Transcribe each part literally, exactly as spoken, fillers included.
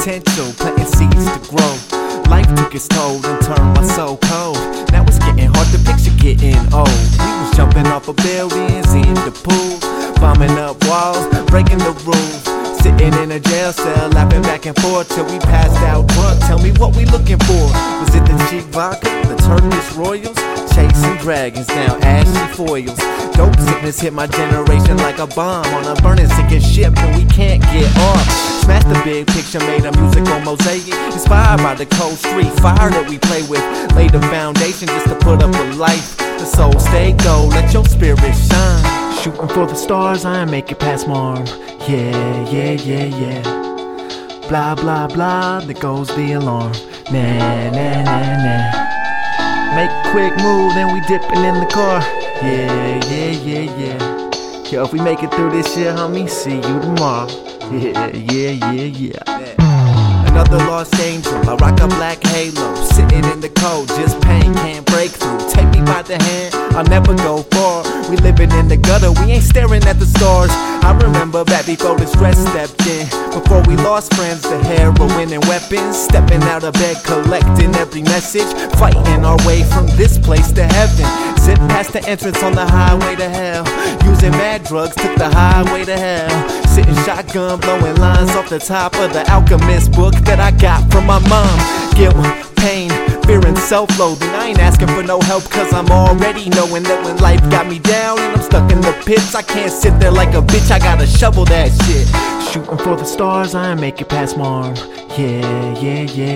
potential, planting seeds to grow. Life took its toll and turned my soul cold. Now it's getting hard to picture getting old. We was jumping off of buildings in the pool, bombing up walls, breaking the rules. Sitting in a jail cell, laughing back and forth till we passed out drunk. Tell me what we looking for. Was it the cheap vodka, the Turkish royals? Chasing dragons down ashy foils. Dope sickness hit my generation like a bomb on a burning sinking ship, and we can't get off. Smashed the big picture, made a musical mosaic, inspired by the cold street fire that we play with. Laid the foundation just to put up a life. The soul stay gold, let your spirit shine. Shooting for the stars, I ain't make it past Mars. Yeah, yeah, yeah, yeah. Blah, blah, blah, there goes the alarm. Nah, nah, nah, nah. Make a quick move, then we dipping in the car. Yeah, yeah, yeah, yeah. Yo, if we make it through this year, homie, see you tomorrow. Yeah, yeah, yeah, yeah. Another lost angel, I rock a black halo. Sitting in the cold, just pain can't break through. Take me by the hand, I'll never go far. We living in the gutter, we ain't staring at the stars. I remember back before the stress stepped in. Before we lost friends to heroin and weapons. Stepping out of bed, collecting every message. Fighting our way from this place to heaven. Zip past the entrance on the highway to hell. Using mad drugs, took the highway to hell. Sitting shotgun, blowing lines off the top of the Alchemist book that I got from my mom. Guilt, pain, fear and self-loathing. I ain't asking for no help cause I'm already knowing that when life got me down and I'm stuck in the pits, I can't sit there like a bitch, I gotta shovel that shit. Shooting for the stars, I ain't make it past Mars. Yeah, yeah, yeah,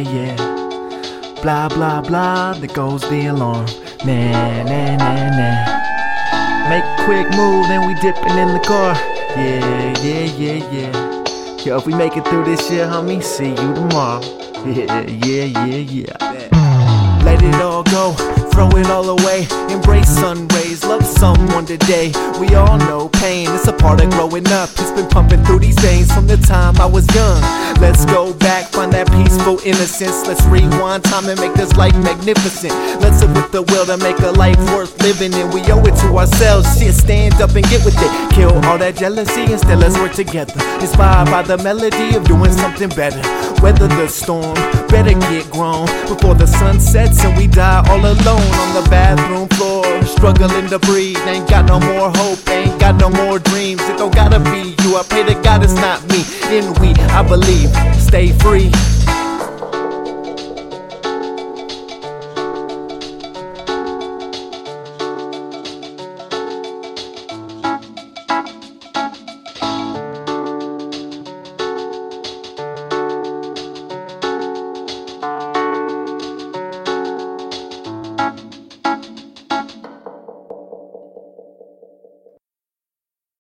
yeah. Blah, blah, blah, there goes the alarm. Nah, nah, nah, nah. Make a quick move, then we dipping in the car. Yeah, yeah, yeah, yeah. Yo, if we make it through this year, homie, see you tomorrow. Yeah, yeah, yeah, yeah. Let it all go, throw it all away. Embrace sun rays, love someone today. We all know pain, it's a part of growing up. It's been pumping through these veins from the time I was young. Let's go back, find that peaceful innocence. Let's rewind time and make this life magnificent. Let's live with the will to make a life worth living in. We owe it to ourselves, shit, stand up and get with it. Kill all that jealousy and still let's work together. Inspired by the melody of doing something better. Weather the storm, better get grown before the sun sets and we die all alone on the bathroom floor, struggling to breathe. Ain't got no more hope, ain't got no more dreams. It don't gotta be you, I pray to God it's not me. In we, I believe, stay free.